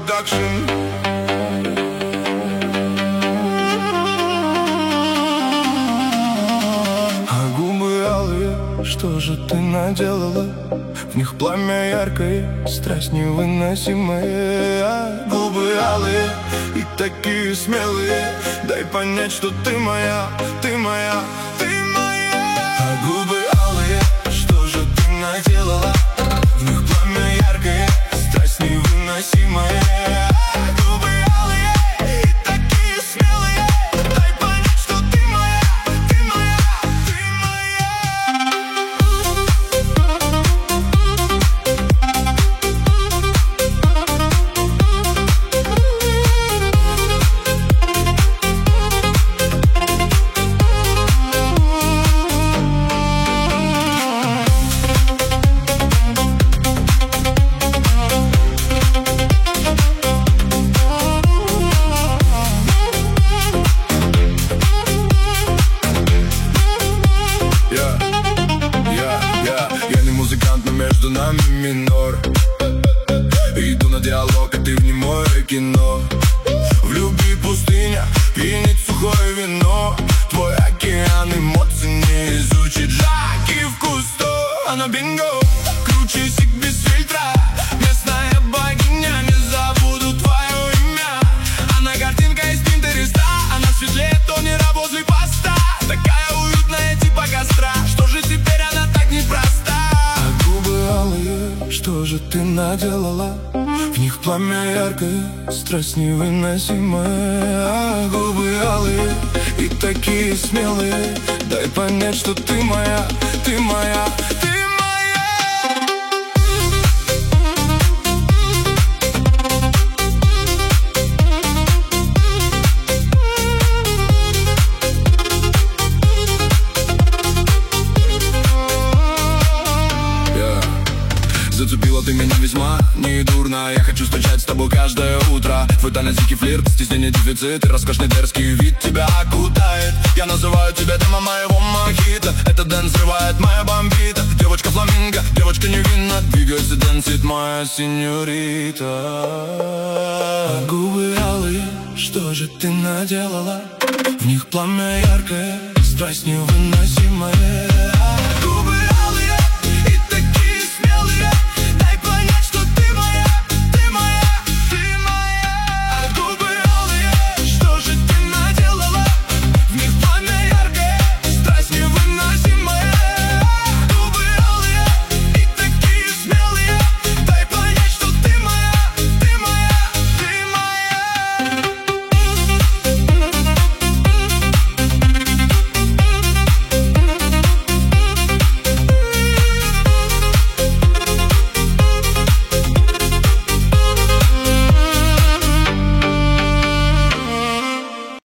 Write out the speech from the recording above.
продакшн. А губы алые, что же ты наделала? В них пламя яркое, страсть невыносимая. А губы алые и такие смелые, дай понять, что ты моя, ты моя, ты моя. А губы алые, что же ты наделала? В них пламя яркое, страсть невыносимая. Губы алые и такие смелые, дай понять, что ты моя, ты моя, ты моя. Я не музыкант, но между нами минор. Иду на диалог, а ты в немое кино. В любви пустыня, пьянит сухое вино. Твой океан эмоций не изучит. Жаки в кусту, оно бинго. Круче сик без фильтра. Местная богиня, не забуду твое имя. Она картинка из Пинтереста. Она светлее тонера возле поста. Такая уютная типа костра. Что же теперь она так непроста? А губы алые, что же ты наделала? В них пламя яркое, страсть невыносимая. А губы алые и такие смелые, дай понять, что ты моя, ты моя, ты моя. Зацепила ты меня весьма недурно. Я хочу встречать с тобой каждое утро. Твой танец, дикий флирт, стеснение, дефицит и роскошный дерзкий вид тебя окутает. Я называю тебя демо моего мохито. Этот дэнс взрывает моя бомбита. Девочка фламинго, девочка невинна. Двигается, дэнсит моя сеньорита. А губы алые, что же ты наделала? В них пламя яркое, страсть невыносимая.